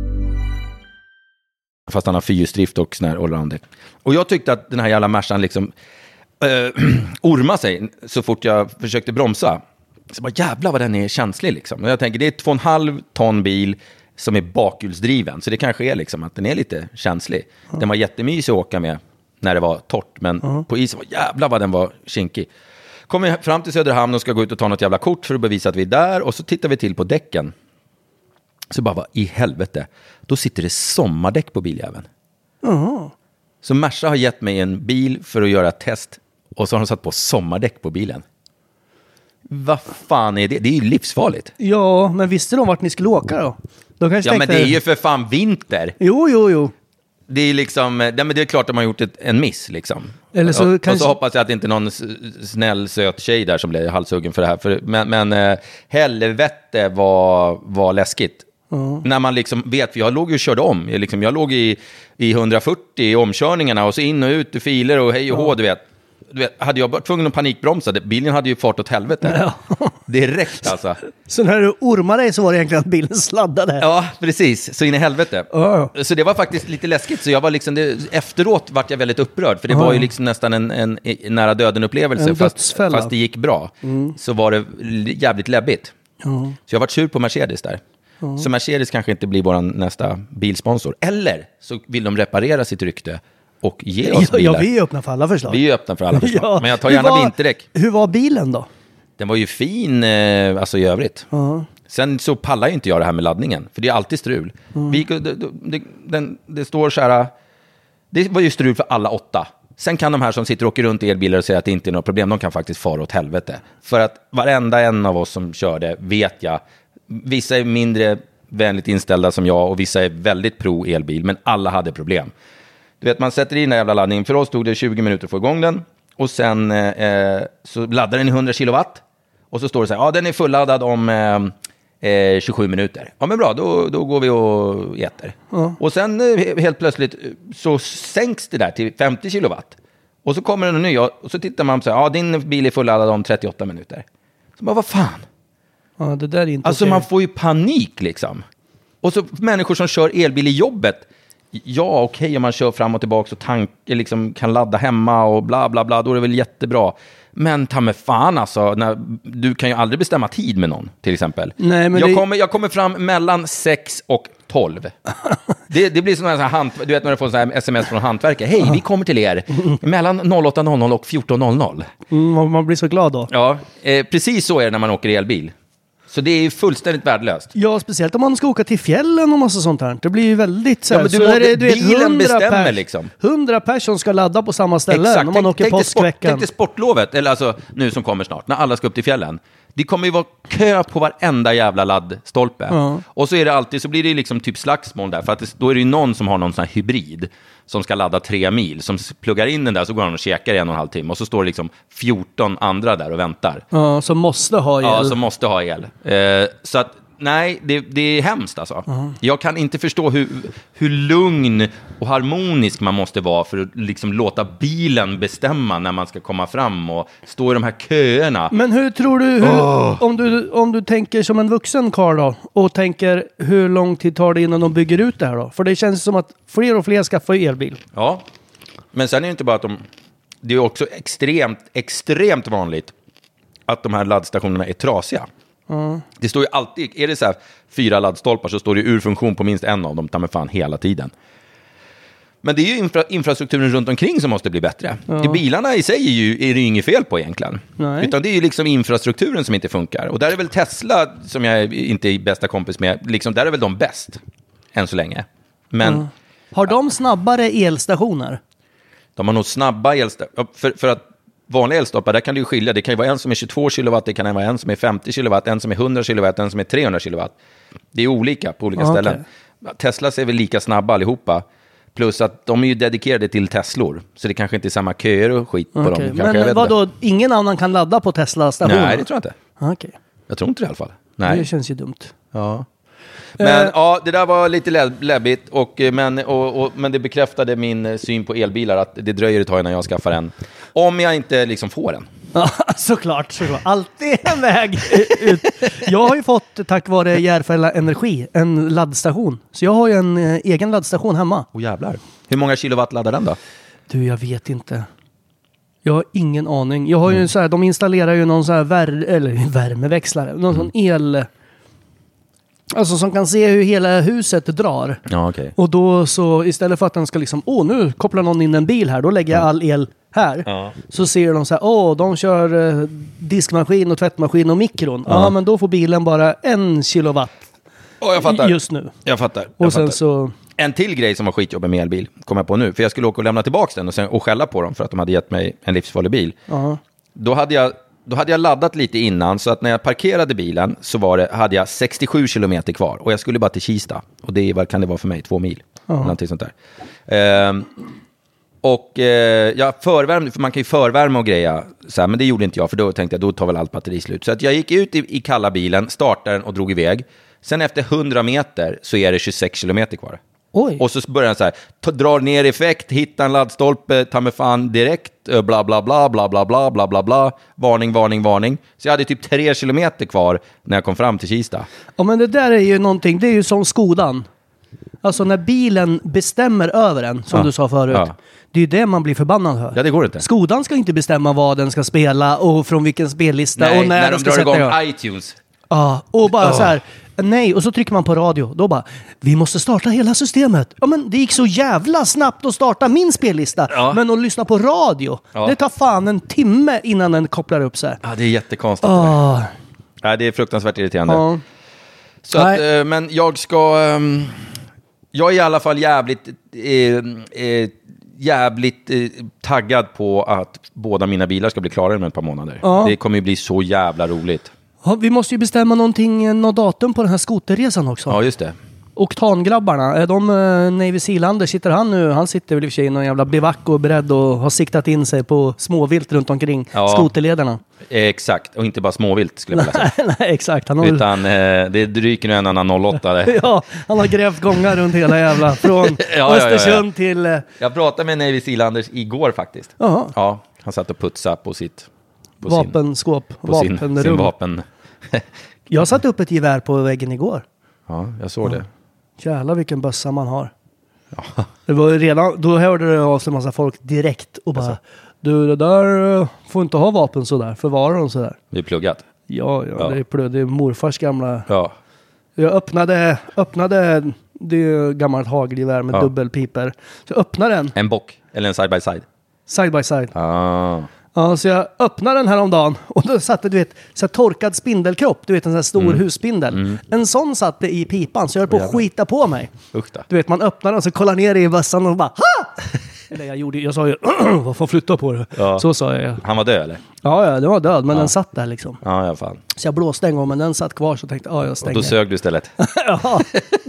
Fast han har fyrhjulsdrift och sån här allrounder. Och jag tyckte att den här jävla Mercan liksom äh, ormade sig så fort jag försökte bromsa. Så bara jävlar vad den är känslig liksom. Och jag tänker det är två och en halv ton bil som är bakhjulsdriven. Så det kanske är liksom att den är lite känslig. Mm. Den var jättemysig att åka med när det var torrt. Men mm. på isen var jävlar vad den var kinkig. Kommer fram till Söderhamn och ska gå ut och ta något jävla kort för att bevisa att vi är där. Och så tittar vi till på däcken. Så bara, vad i helvete. Då sitter det sommardäck på biljäveln. Mm. Så Merca har gett mig en bil för att göra ett test. Och så har de satt på sommardäck på bilen. Vad fan är det? Det är ju livsfarligt. Ja, men visste de vart ni skulle åka då? De ja, tänkte... men det är ju för fan vinter. Jo, jo, jo. Det är liksom, det, men det är klart att de har gjort ett, en miss liksom. Eller så och, kanske... och så hoppas jag att det inte är någon snäll, söt tjej där som blir halshuggen för det här. För, men men äh, helvete var, var läskigt. Mm. När man liksom vet, för jag låg ju och körde om. Jag, liksom, jag låg i, i hundrafyrtio i omkörningarna och så in och ut i filer och hej och hå, mm. du vet. Du vet, hade jag varit tvungen att panikbromsa, bilen hade ju fart åt helvete. Ja. Direkt alltså. Så när du ormade dig så var det egentligen att bilen sladdade? Ja, precis. Så in i helvete. Oh. Så det var faktiskt lite läskigt. Så jag var liksom, det, efteråt vart jag väldigt upprörd. För det oh. var ju liksom nästan en, en, en nära döden-upplevelse. Fast, fast det gick bra. Mm. Så var det jävligt läbbigt. Oh. Så jag var sur på Mercedes där. Oh. Så Mercedes kanske inte blir vår nästa bilsponsor. Eller så vill de reparera sitt rykte och ge oss bilar. Ja, vi är öppna för alla förslag. Vi är öppna för alla förslag. Ja. Men jag tar gärna var, vinterdäck. Hur var bilen då? Den var ju fin, eh, alltså i övrigt. Uh-huh. Sen så pallar ju inte jag det här med laddningen. För det är alltid strul. Uh-huh. Vi, det, det, den, det står så här... Det var ju strul för alla åtta. Sen kan de här som sitter och åker runt i elbilar och säger att det inte är något problem. De kan faktiskt fara åt helvete. För att varenda en av oss som körde vet jag. Vissa är mindre vänligt inställda som jag. Och vissa är väldigt pro elbil. Men alla hade problem. Du vet, man sätter in den här jävla laddningen. För oss tog det tjugo minuter att få igång den. Och sen eh, så laddar den i hundra kilowatt. Och så står det så här, ja den är fulladdad om eh, tjugosju minuter. Ja men bra, då, då går vi och äter. Mm. Och sen eh, helt plötsligt så sänks det där till femtio kilowatt. Och så kommer den ny och så tittar man på så här, ja din bil är fulladdad om trettioåtta minuter. Så bara, vad fan? Ja, det där är inte alltså okej. Man får ju panik liksom. Och så människor som kör elbil i jobbet. Ja, okej okay, om man kör fram och tillbaka och tank, liksom, kan ladda hemma och bla bla bla, då är det väl jättebra. Men ta med fan alltså, när, du kan ju aldrig bestämma tid med någon, till exempel. Nej, men jag, det... kommer, jag kommer fram mellan sex och tolv. det, det blir som en sån här hand, du vet när du får sån här sms från hantverkare. Hej, vi kommer till er mellan åtta noll noll och fjorton noll noll. Mm, man blir så glad då. Ja, eh, precis så är det när man åker elbil. Så det är ju fullständigt värdelöst. Ja, speciellt om man ska åka till fjällen och massa sånt här. Det blir ju väldigt så här. Ja, men du så må, är det, du bilen vet, bestämmer pers, liksom. hundra personer ska ladda på samma ställe. Exakt. När man tänk, åker tänk påskveckan. Tänk dig sportlovet, eller alltså nu som kommer snart, när alla ska upp till fjällen. Det kommer ju vara kö på varenda jävla laddstolpe. Ja. Och så är det alltid, så blir det liksom typ slagsmål där. För att det, då är det ju någon som har någon sån här hybrid som ska ladda tre mil. Som pluggar in den där, så går han och käkar i en och en halv timme. Och så står det liksom fjorton andra där och väntar. Ja, som måste ha el. Ja, som måste ha el. Eh, så att nej, det, det är hemskt alltså. Uh-huh. Jag kan inte förstå hur, hur lugn och harmonisk man måste vara för att liksom låta bilen bestämma när man ska komma fram och stå i de här köerna. Men hur tror du, hur, oh. om du, om du tänker som en vuxen karl då, och tänker hur lång tid tar det innan de bygger ut det här då? För det känns som att fler och fler skaffar elbil. Ja, men sen är det inte bara att de, det är också extremt, extremt vanligt att de här laddstationerna är trasiga. Mm. Det står ju alltid, är det så här fyra laddstolpar så står det ur funktion på minst en av dem, tar med fan hela tiden. Men det är ju infra, infrastrukturen runt omkring som måste bli bättre. Ja. Det bilarna i sig är, ju, är det ju inget fel på egentligen. Nej. Utan det är ju liksom infrastrukturen som inte funkar. Och där är väl Tesla, som jag inte är bästa kompis med, liksom där är väl de bäst än så länge. Men mm. Har de snabbare elstationer? De har nog snabba elstationer. För, för att vanliga elstolpar, där kan det ju skilja. Det kan ju vara en som är tjugotvå kilowatt, det kan vara en som är femtio kilowatt, en som är hundra kilowatt, en som är trehundra kilowatt. Det är olika på olika ah, ställen. Okay. Teslas är väl lika snabba allihopa. Plus att de är ju dedikerade till Teslor. Så det kanske inte är samma köer och skit på okay. dem. Kanske, men vadå, ingen annan kan ladda på Tesla-stationen? Nej, det tror jag inte. Okay. Jag tror inte det i alla fall. Nej. Det känns ju dumt. Ja. Men uh, ja, det där var lite lä- läbbigt och, men, och, och, men det bekräftade min syn på elbilar att det dröjer ett tag innan jag skaffar en. Om jag inte liksom får en. Ja, såklart, såklart. Alltid en väg ut. Jag har ju fått, tack vare Järfälla Energi, en laddstation. Så jag har ju en eh, egen laddstation hemma. Åh jävlar. Hur många kilowatt laddar den då? Du, jag vet inte. Jag har ingen aning. Jag har mm. ju så här, de installerar ju någon så här vär, eller värmeväxlare. Någon mm. sån el... Alltså som kan se hur hela huset drar. Ja, okay. Och då så istället för att den ska liksom, åh nu kopplar någon in en bil här, då lägger jag all el här. Ja. Så ser de så här, åh de kör eh, diskmaskin och tvättmaskin och mikron. Ja. ja, men då får bilen bara en kilowatt. Åh, jag fattar. Just nu. Jag fattar. Jag och sen fattar. så... En till grej som var skitjobbig med elbil kommer jag på nu. För jag skulle åka och lämna tillbaka den och, sen, och skälla på dem för att de hade gett mig en livsfarlig bil. Ja. Då hade jag Då hade jag laddat lite innan, så att när jag parkerade bilen så var det, hade jag sextiosju kilometer kvar. Och jag skulle bara till Kista. Och det är, vad kan det vara för mig? Två mil. Uh-huh. Någonting sånt där. Ehm, och eh, jag förvärmde, för man kan ju förvärma och greja. Så här, men det gjorde inte jag, för då tänkte jag, då tar väl allt batteri slut. Så att jag gick ut i, i kalla bilen, startade den och drog iväg. Sen efter hundra meter så är det tjugosex kilometer kvar. Oj. Och så börjar den så här, ta, drar ner effekt, hitta en laddstolpe, ta med fan direkt, bla bla bla bla bla bla bla bla bla, varning, varning, varning. Så jag hade typ tre kilometer kvar när jag kom fram till Kista. Ja, men det där är ju någonting, det är ju som Skodan. Alltså när bilen bestämmer över en, som ja. du sa förut. Ja. Det är ju det man blir förbannad för. Ja, det går inte. Skodan ska inte bestämma vad den ska spela och från vilken spellista. Nej, och när, när de ska drar sätta igång igång. iTunes. Ja, och bara Oh. så här, nej, och så trycker man på radio. Då bara, vi måste starta hela systemet. Ja, men det gick så jävla snabbt att starta min spellista. Ja. Men att lyssna på radio, Ja. det tar fan en timme innan den kopplar upp sig. Ja, det är jättekonstigt. Oh. Ja, det är fruktansvärt irriterande. Ja. Så att, eh, men jag ska... ehm, jag är i alla fall jävligt... Eh, eh, jävligt eh, taggad på att båda mina bilar ska bli klara inom ett par månader. Ja. Det kommer ju bli så jävla roligt. Ja, vi måste ju bestämma någonting, något datum på den här skoterresan också. Ja, just det. Oktangrabbarna, är de uh, Navy Sealander, sitter han nu? Han sitter väl i och för sig i någon jävla bivack och beredd och har siktat in sig på småvilt runt omkring Ja. skoterlederna. Eh, exakt, och inte bara småvilt skulle jag vilja säga. Nej, exakt. Han har, Utan eh, det ryker nu en annan noll åtta. ja, han har grävt gångar runt hela jävla, från Ja, ja, ja, ja. Östersund till... Uh, Jag pratade med Navy Sealanders igår faktiskt. Jaha. Ja, han satt och putsade på sitt... På sin, vapenskåp, på sin, vapenrum. sin vapen. Jag satte upp ett gevär på väggen igår. Ja, jag såg det. Jävlar vilken bössa man har. Ja. Det var ju redan, då hörde det av sig en massa folk direkt och bara, alltså. du det där uh, får inte ha vapen sådär, förvara dem sådär. Det är pluggat. Ja, ja, Ja. Det, är plö, det är morfars gamla... Ja. Jag öppnade, öppnade, det är ju gammalt hagelgevär med Ja. dubbelpiper. Så jag öppnade den, En bock, eller en side by side. side by side. Ah. Ja, så jag öppnade den här om dagen och då satte, du vet, så här torkad spindelkropp, du vet en sån här stor Mm. husspindel. Mm. En sån satte i pipan så jag höll på att Jävlar. skita på mig. Usch då. Du vet, man öppnar den och så kollar ner i bössan och bara ha! Eller jag gjorde, jag sa ju vad fan flytta på det. Ja. Så sa jag. Han var död eller? Ja, ja, det var död, men Ja. den satt där liksom. Ja, i alla fall. Så jag blåste en gång, men den satt kvar så tänkte jag, ja, jag Och stänger. då sög du istället. Ja.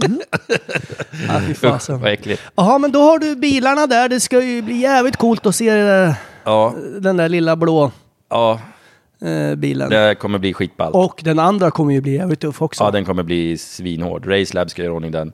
Ja, fy Usch, fasen. vad äckligt. Jaha, men då har du bilarna där. Det ska ju bli jävligt coolt att se eh, Ja, den där lilla blå ja, eh, bilen. det kommer bli skitballt. Och den andra kommer ju bli jävligt tuff också. Ja, den kommer bli svinhård. Racelab ska göra ordning den.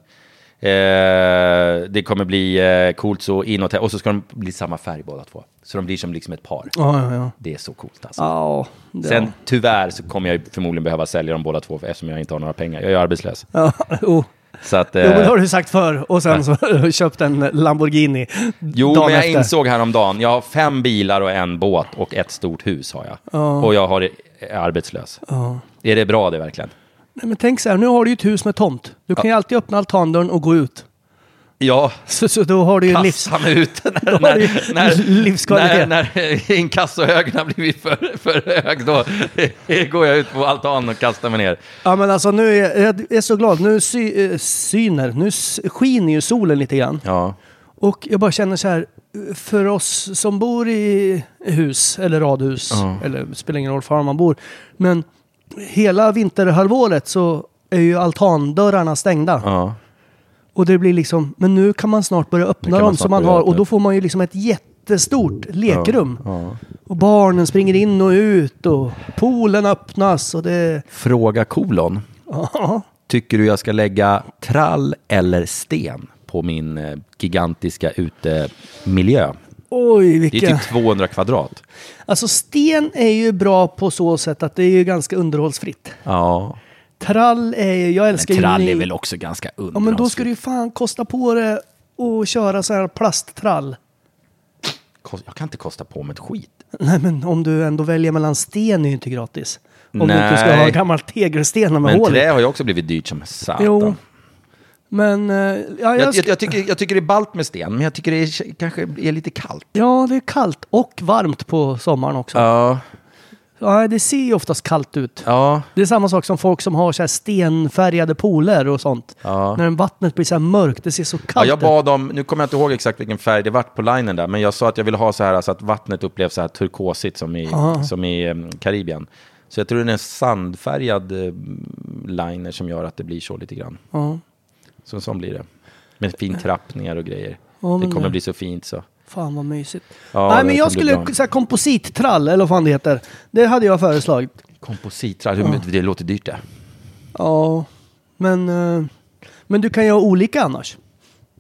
Eh, det kommer bli eh, coolt så inåt här. Och så ska de bli samma färg båda två. Så de blir som liksom ett par. Ja, ja, ja. Det är så coolt alltså. Ja, det Sen tyvärr så kommer jag förmodligen behöva sälja dem båda två eftersom jag inte har några pengar. Jag är arbetslös. ja, oh. Så att, Jo, men det eh, har du sagt förr. Och sen så köpt en Lamborghini jo, dagen men jag efter. insåg häromdagen. Jag har fem bilar och en båt och ett stort hus har jag. Ja. Och jag har, är arbetslös. Ja. Är det bra det verkligen? Nej, men tänk så här, nu har du ju ett hus med tomt. Du kan ju alltid öppna altandörren och gå ut. Ja, Så, så då har du ju livs... kassa mig ut när, Då har du ju när, när, livskvalitet. när, när inkassohögen har blivit för, för hög, då går jag ut på altan och kastar mig ner. Ja, men alltså nu är jag är så glad. Nu sy, eh, syner, nu s- skiner ju solen lite grann. Ja, Och jag bara känner så här, för oss som bor i hus eller radhus, Ja. eller det spelar ingen roll var man bor, men hela vinterhalvåret så är ju altandörrarna stängda. ja. Och det blir liksom, men nu kan man snart börja Nu öppna kan man dem snart så man börja har, öppna. och då får man ju liksom ett jättestort lekrum. Ja. Och barnen springer in och ut och poolen öppnas och det... Fråga kolon. Ja. Tycker du jag ska lägga trall eller sten på min eh, gigantiska utemiljö? Oj, Det är vilken... typ tvåhundra kvadrat. Alltså sten är ju bra på så sätt att det är ju ganska underhållsfritt. Ja. Trall är ju, jag älskar ju... Trall ny- är väl också ganska Ja, underhållsfritt. men då ska du ju fan kosta på det och köra så här plasttrall. Kost- Jag kan inte kosta på mig ett skit. Nej, men om du ändå väljer mellan sten är ju inte gratis. Om du Nej. inte ska ha gammal tegelsten med Men hål i. trä har ju också blivit dyrt som satan. Jo. Men, eh, ja, jag, Jag, ska... jag, jag, tycker, jag tycker det är ballt med sten, men jag tycker det är, kanske är lite kallt. ja, det är kallt och varmt på sommaren också. Ja, Ja, det ser ju oftast kallt ut. ja, Det är samma sak som folk som har så här stenfärgade pooler och sånt. ja. När vattnet blir så här mörkt, det ser så Ja, kallt jag ut. bad om, nu kommer jag inte ihåg exakt vilken färg det vart på linen där, men jag sa att jag ville ha så här så att vattnet upplevs så här turkosigt som i, Aha. som i um, Karibien. Så jag tror det är en sandfärgad uh, liner som gör att det blir så lite grann. Ja. Så så blir det. Med fin trapp ner och grejer. Ja, det men kommer det- bli så fint så. Fan vad mysigt. Ja, Nej, det men jag kommer bli skulle, bra. så här, komposittrall, eller vad fan det heter. Det hade jag föreslagit. Komposittrall, hur det låter dyrt det. Ja, men, eh, men du kan ju ha olika annars.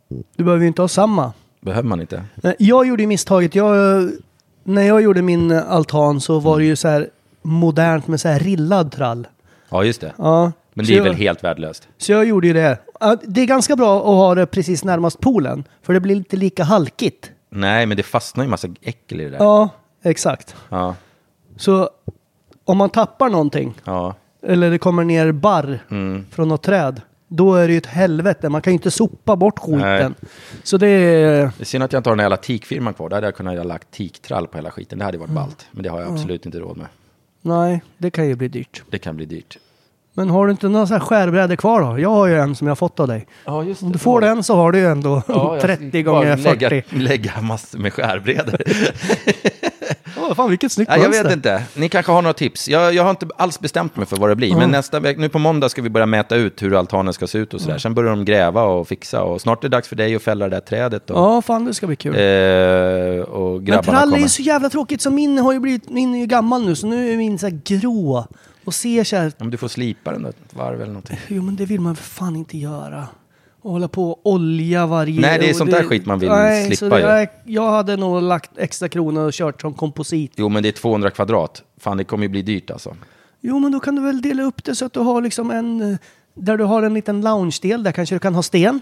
Du behöver ju inte ha samma. Behöver man inte. Jag gjorde ju misstaget. Jag, när jag gjorde min altan så var det ju så här modernt med så här rillad trall. Ja, just det. Ja. Men det är jag, väl helt värdelöst. Så jag gjorde ju det. Det är ganska bra att ha det precis närmast poolen. För det blir inte lika halkigt. Nej, men det fastnar ju massa äckel i det där. Ja, exakt. Ja. Så om man tappar någonting. Ja. Eller det kommer ner barr Mm. från något träd. Då är det ju ett helvete. Man kan ju inte sopa bort skiten. Nej. Så det är... Det är synd att jag inte har den här jävla teakfirman kvar. Där hade jag kunnat ha lagt teaktrall på hela skiten. Det hade varit ballt. Men det har jag absolut inte råd med. Nej, det kan ju bli dyrt. Det kan bli dyrt. Men har du inte några så här skärbrädor kvar då? Jag har ju en som jag fått av dig. Ja, just det. Om du får den så har du ju ändå Ja, trettio gånger fyrtio. Lägga, lägga massor med skärbrädor. Åh, fan vilket snyggt Ja, jag mönster. vet inte. Ni kanske har några tips. Jag, jag har inte alls bestämt mig för vad det blir. Mm. Men nästa vecka, nu på måndag ska vi börja mäta ut hur altanen ska se ut och sådär. Mm. Sen börjar de gräva och fixa. Och snart är det dags för dig att fälla det där trädet. Och, Ja, fan det ska bli kul. eh, och Men grabbarna trall är kommer. ju så jävla tråkigt. Så min har ju blivit, min är ju gammal nu. Så nu är min så här grå. Och ser så här, Om du får slipa den då, ett varv eller någonting. jo men det vill man för fan inte göra. Och hålla på och olja varje... Nej, det är och sånt där skit man vill nej, slippa så ju. det, jag hade nog lagt extra kronor och kört som komposit. Jo, men det är tvåhundra kvadrat. Fan, det kommer ju bli dyrt alltså. Jo, men då kan du väl dela upp det så att du har liksom en... eh, Där du har en liten lounge-del. Där kanske du kan ha sten.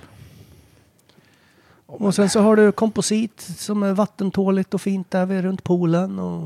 Och sen så har du komposit som är vattentåligt och fint där vid, runt poolen. Och...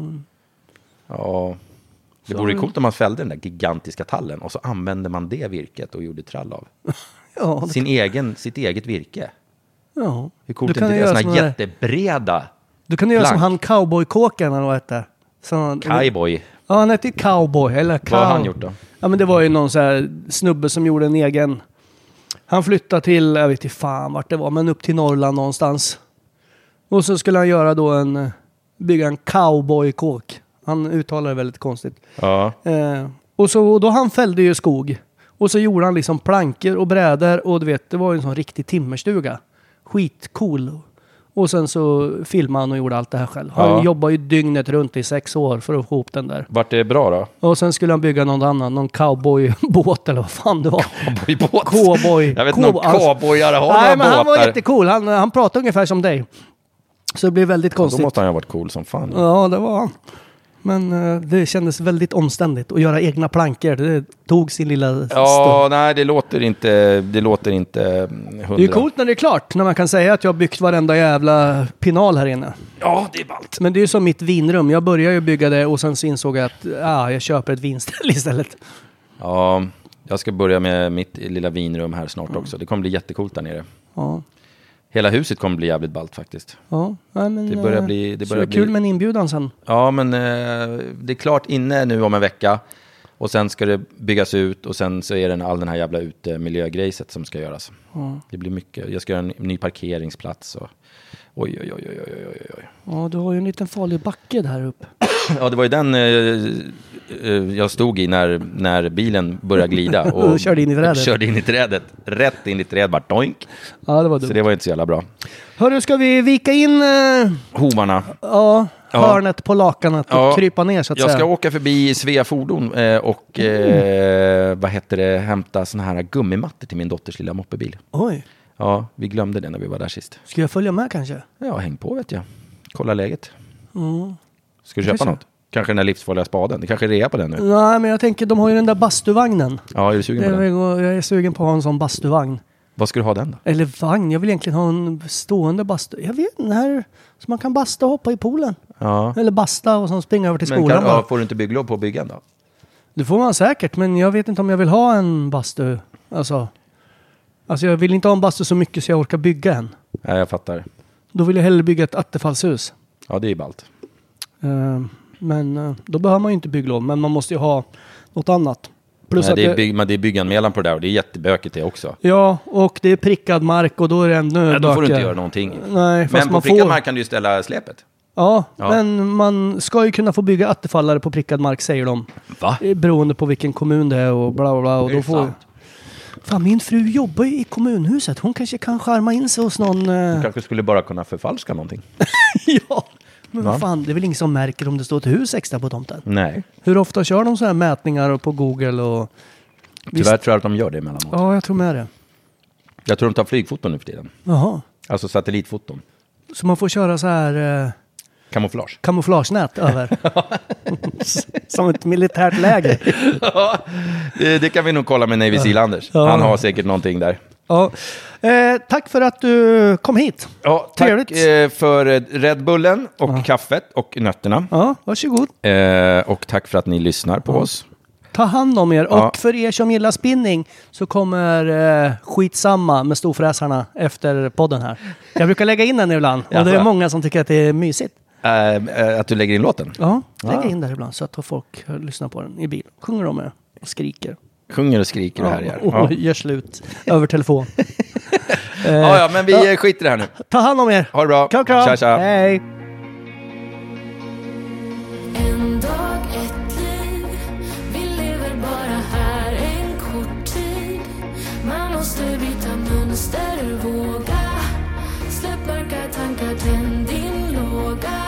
Ja, det Så vore har du- coolt om man fällde den där gigantiska tallen och så använde man det virket och gjorde trall av. Ja, det, Sin egen, sitt eget virke. ja. Hur coolt Du är kan inte det? göra Såna som här det- jättebreda Du kan göra som plank. han cowboykåken eller vad hette. Så, Kaiboy. ja, han hette cowboy. Eller cow... Vad har han gjort då? Ja, men det var ju någon så här snubbe som gjorde en egen... Han flyttade till, jag vet inte fan vart det var, men upp till Norrland någonstans. Och så skulle han göra då en... eh, Bygga en cowboykåk. Han uttalar det väldigt konstigt. Ja. Eh, och så och då han fällde ju skog. Och så gjorde han liksom plankor och brädor. Och du vet, det var ju en sån riktig timmerstuga. Skitcool. Och sen så filmade han och gjorde allt det här själv. Han Ja. jobbade ju dygnet runt i sex år för att få ihop den där. Vart det bra då? Och sen skulle han bygga någon annan, någon cowboybåt eller vad fan det var. Cowboybåt? Cowboy. Jag vet inte om Cow- alltså- cowboyar har Nej, några men han var båtar. jättecool. Han, han pratade ungefär som dig. Så det blev väldigt Då konstigt. måste han ju ha varit cool som fan. Ja, det var han. Men eh, det kändes väldigt omständigt att göra egna plankor. Det tog sin lilla Ja, stund. nej, det låter inte, det låter inte hundra. Det är coolt när det är klart. När man kan säga att jag har byggt varenda jävla pinal här inne. Ja, det är ballt. Men det är ju som mitt vinrum. Jag började ju bygga det och sen så insåg jag att ah, jag köper ett vinställ istället. Ja, jag ska börja med mitt lilla vinrum här snart också. Det kommer bli jättecoolt där nere. Ja. Hela huset kommer bli jävligt ballt faktiskt. Ja, nej, men, Det börjar eh, bli- det så börjar det är kul bli- med en inbjudan sen. Ja, men eh, det är klart inne nu om en vecka. Och sen ska det byggas ut och sen så är det all den här jävla utemiljögrejset som ska göras. Ja. Det blir mycket. Jag ska göra en ny parkeringsplats och oj, oj, oj, oj, oj, oj, oj. Ja, du har ju en liten farlig backe där uppe. Ja, det var ju den eh, eh, jag stod i när, när bilen började glida. Och körde in i trädet. Körde in i trädet. Rätt in i trädet, bara doink. Ja, det var Så dumt. det var inte så jävla bra. Hörru, ska vi vika in eh, Hovarna. ja, Ja. hörnet på lakanet och Ja, krypa ner så att Jag säga? ska åka förbi Svea Fordon eh, och eh, vad heter det, hämta såna här gummimattor till min dotters lilla moppebil. Oj, Ja, vi glömde det när vi var där sist. ska jag följa med kanske? Ja, häng på vet jag. Kolla läget. Mm. Ska du köpa Kanske. något? Kanske den där livsfarliga spaden. Det kanske är rea på den nu. Nej, men jag tänker, de har ju den där bastuvagnen. Ja, är du sugen på Jag, den? vill, jag är sugen på att ha en sån bastuvagn. Vad ska du ha den då? Eller vagn, jag vill egentligen ha en stående bastu. Jag vet inte, här så man kan basta och hoppa i poolen. Ja. Eller basta och sen springa över till Men skolan kan, bara. ja, får du inte bygglov på byggen då? Det får man säkert, men jag vet inte om jag vill ha en bastu. Alltså, alltså jag vill inte ha en bastu så mycket så jag orkar bygga en. Nej, jag fattar. Då vill jag hellre bygga ett attefallshus. Ja, det är ju ballt. Eh, men eh, då behöver man ju inte bygglov, men man måste ju ha något annat. Plus Nej, att det, är det- bygg, men det är bygganmälan på det där och det är jättebökigt det också. Ja, och det är prickad mark och då är det ännu Nej, då får du inte bökigare. göra någonting. Nej, fast Men på man prickad får... mark kan du ju ställa släpet. Ja, Ja. men man ska ju kunna få bygga attefallare på prickad mark, säger de. Va? Eh, Beroende på vilken kommun det är och bla bla bla. Och Det är då får... sant. Fan, min fru jobbar ju i kommunhuset. Hon kanske kan skärma in sig hos någon... Du Eh... kanske skulle bara kunna förfalska någonting. ja, men Va? vad fan, det är väl ingen som märker om det står ett hus extra på tomten? Nej. Hur ofta kör de så här mätningar på Google och... Tyvärr tror jag att de gör det emellanåt. Ja, jag tror med det. Jag tror de tar flygfoton nu för tiden. Jaha. Alltså satellitfoton. Så man får köra så här... Eh, Kamouflage. Kamouflagenät över. Som ett militärt läger. Ja, det, det kan vi nog kolla med Navy Seal-Anders. Ja. Han har säkert någonting där. Ja. Eh, tack för att du kom hit. Ja, tack Trevligt. eh, för Red Bullen och ja. kaffet och nötterna. Ja, varsågod. Eh, och tack för att ni lyssnar på ja. oss. Ta hand om er. Ja. Och för er som gillar spinning så kommer eh, skitsamma med storfräsarna efter podden här. Jag brukar lägga in den ibland. Och det är många som tycker att det är mysigt. Uh, att du lägger in låten? Ja, lägger ah. in där ibland så att folk lyssnar på den i bil. Sjunger de med och skriker. Sjunger och skriker ja, det här igen. Och ja. gör slut över telefon. uh, ja, ja, men vi ja. skiter i det här nu. Ta hand om er. Ha det bra. Kram, kram. Tja, tja. Hej. En dag, ett liv. Vi lever bara här en kort tid. Man måste byta mönster, våga. Släpp mörka tankar, tänd din låga.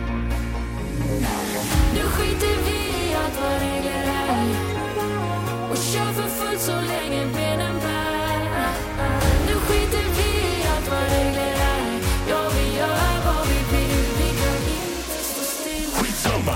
Nu skiter vi i allt vad regler är och kör för fullt så länge benen bär. Nu skiter vi i allt vad regler är. Ja, vi gör vad vi vill. Vi kan inte stå still. Skitsamma.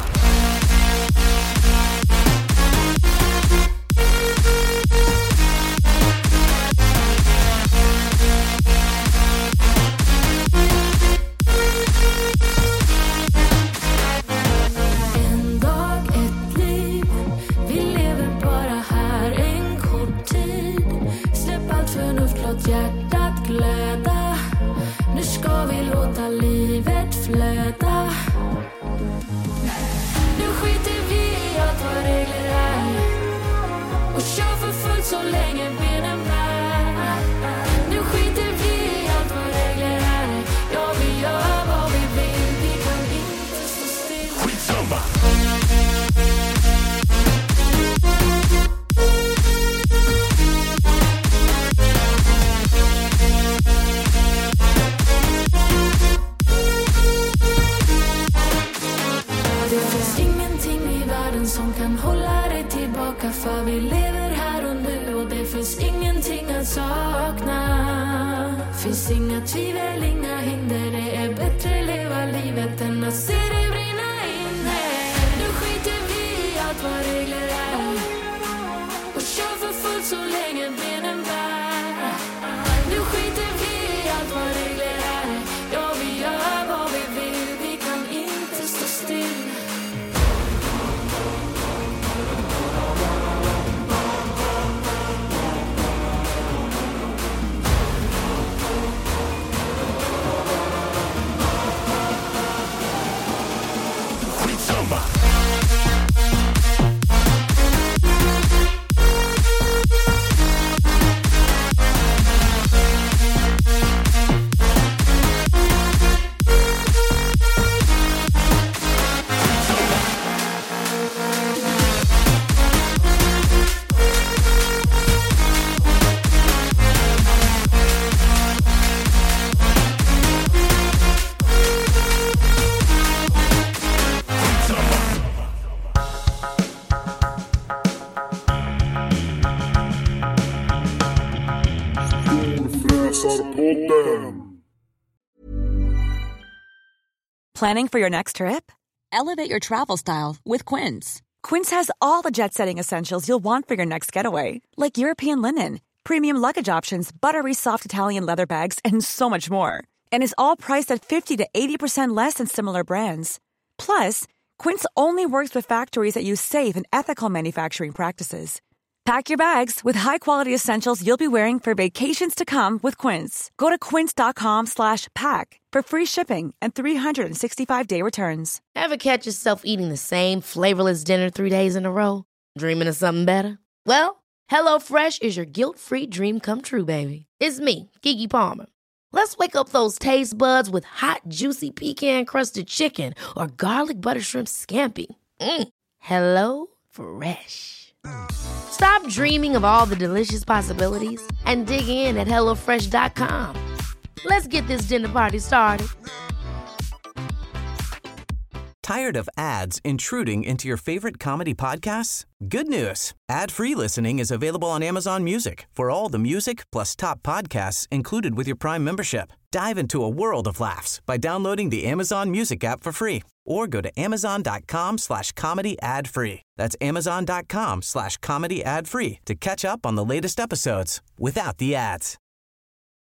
Hjärtat glöda. Nu ska vi låta livet flöda. Nu skiter vi i allt vad regler är och kör för fullt så länge benen bär. Nu skiter vi i allt vad regler är. Ja, vi gör vad vi vill. Vi kan inte stå still. Skitsamma. Som kan hålla dig tillbaka, för vi lever här och nu och det finns ingenting att sakna. Finns inga tvivel, inga hinder. Det är bättre leva livet än att se det brinna inne. Nu skiter vi i allt vad regler är och kör för fullt så länge benen bär. Nu skiter vi i allt vad regler är. Ja, vi gör vad vi vill. Vi kan inte stå still. Planning for your next trip? Elevate your travel style with Quince. Quince has all the jet-setting essentials you'll want for your next getaway, like European linen, premium luggage options, buttery soft Italian leather bags, and so much more. And is all priced at fifty to eighty percent less than similar brands. Plus, Quince only works with factories that use safe and ethical manufacturing practices. Pack your bags with high-quality essentials you'll be wearing for vacations to come with Quince. Go to quince.com slash pack for free shipping and three sixty-five day returns. Ever catch yourself eating the same flavorless dinner three days in a row? Dreaming of something better? Well, HelloFresh is your guilt-free dream come true, baby. It's me, Keke Palmer. Let's wake up those taste buds with hot, juicy pecan-crusted chicken or garlic butter shrimp scampi. Mm. Hello Fresh. Stop dreaming of all the delicious possibilities and dig in at hello fresh dot com. Let's get this dinner party started. Tired of ads intruding into your favorite comedy podcasts? Good news. Ad-free listening is available on Amazon Music for all the music plus top podcasts included with your Prime membership. Dive into a world of laughs by downloading the Amazon Music app for free or go to amazon.com slash comedy ad free. That's amazon.com slash comedy ad free to catch up on the latest episodes without the ads.